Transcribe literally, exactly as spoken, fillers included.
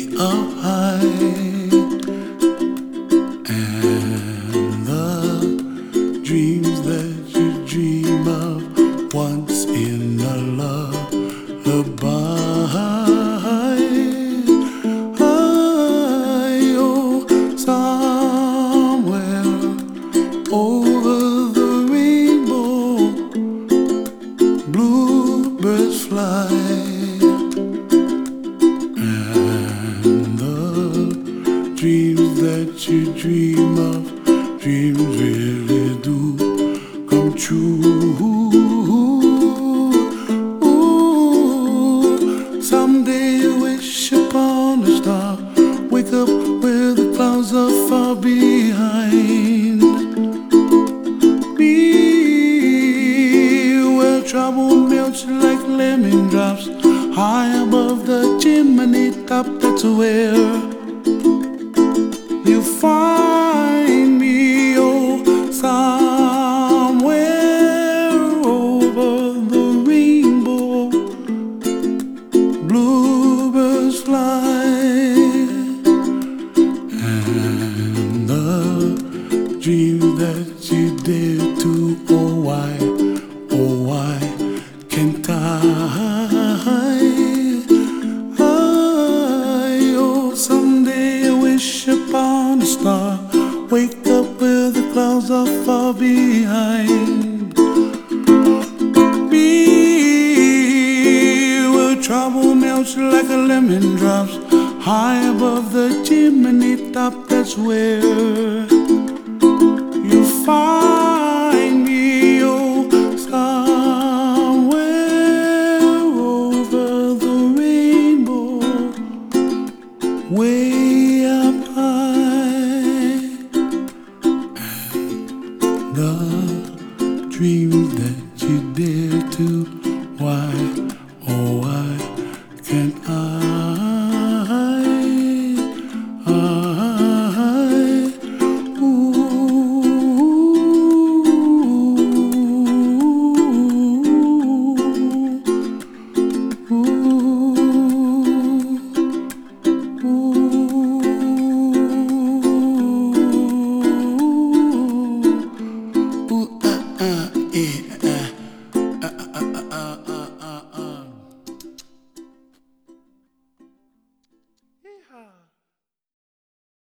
up high, and the dreams that you dream of once in a lullaby. I, oh, somewhere over the rainbow, bluebirds fly. Dreams that you dream of, dreams really do come true. Ooh, someday you wish upon a star, wake up where the clouds are far behind. Be where trouble melts like lemon drops, high above the chimney top. That's where you find me, oh, somewhere over the rainbow, bluebirds fly, and the dreams that you dare to, oh why, oh why can't I? Upon a star, wake up where the clouds are far behind. Be where trouble melts like a lemon drops, high above the chimney top. That's where you find me, oh, somewhere over the rainbow, way up